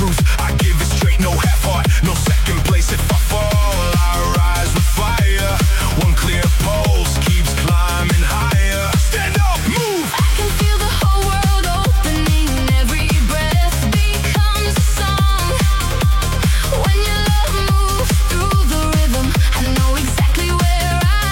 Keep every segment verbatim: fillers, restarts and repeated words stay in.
truth, I give it straight, no half heart, no second place. If I fall, I rise with fire. One clear pulse keeps climbing higher. Stand up, move. I can feel the whole world opening. Every breath becomes a song. When your love moves through the rhythm, I know exactly where I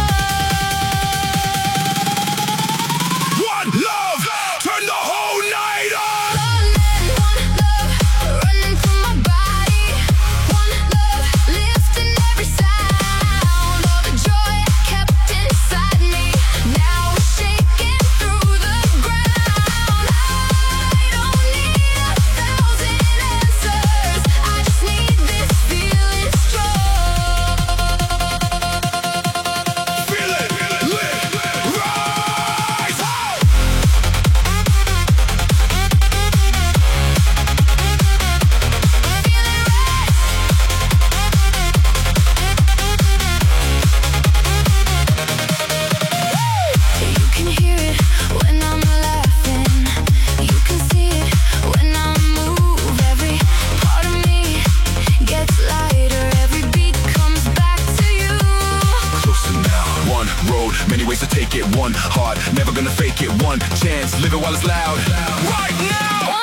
belong. One love, turn the whole night on. One man, one love, running through my body. One love, lifting every sound. All the joy I kept inside me, now it's shaking through the ground. I don't need a thousand answers, I just need this feeling strong. Feel it, live, rise up. You can hear it when I'm laughing. You can see it when I move. Every part of me gets lighter. Every beat comes back to you. Closer now. One road, many ways to take it. One heart, never gonna fake it. One chance, live it while it's loud. Right now.